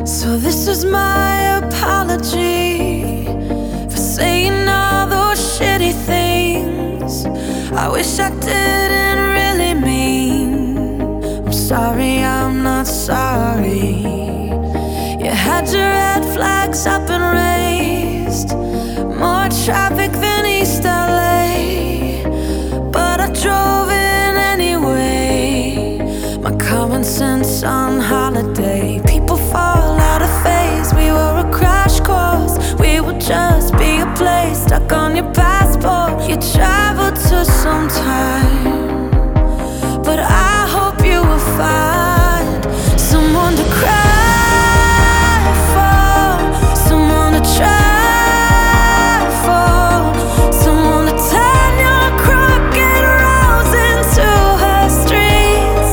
So this is my apology for saying all those shitty things I wish I didn't really mean. I'm sorry, I'm not sorry. You had your red flags up and raised, more traffic than East LA, but I drove in anyway. My common sense on holiday. People fall out of phase. We were a crash course. We would just be a place stuck on your passport. You traveled to some time, but I hope you will find someone to cry for, someone to try for, someone to turn your crooked roads into her streets,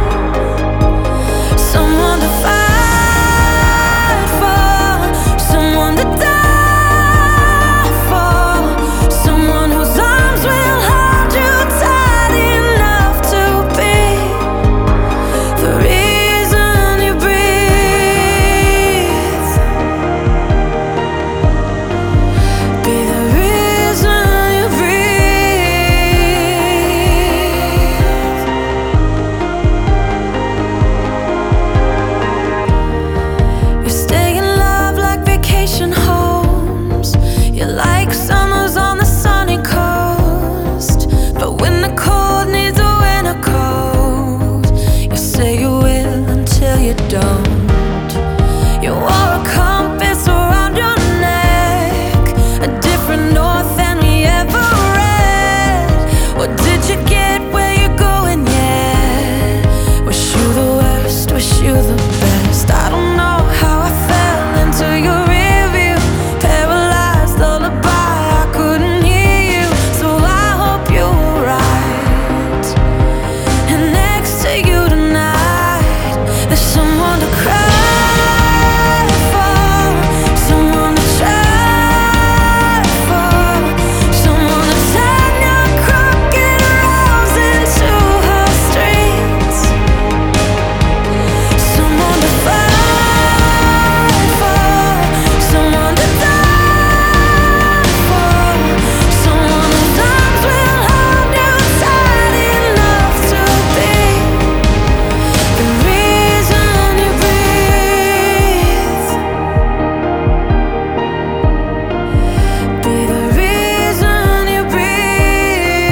someone to fight for, someone to die for, someone whose arms will hold you tight enough to be the reason you breathe, be the reason you breathe. You stay in love like vacation homes. You like summers on the sunny coast, but when the cold needs a winter coat, you say you will until you don't. You wore a compass around your neck, a different north than we ever read. What did you get where you're going yet? Wish you the worst, wish you the best. I don't know how I fell into your rear view, paralyzed lullaby, I couldn't hear you. So I hope you're right, and next to you tonight there's someone to cry for, someone to try for, someone to turn your crooked roads into her streets, someone to fight for, someone to die for, someone whose arms will hold you tight enough to be the reason you breathe, be the reason you breathe.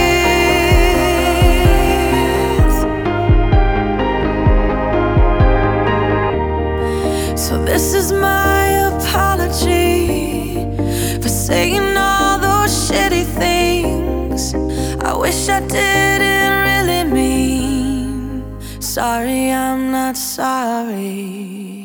So this is my apology for saying all those shitty things I wish I didn't really mean. Sorry, I'm not sorry.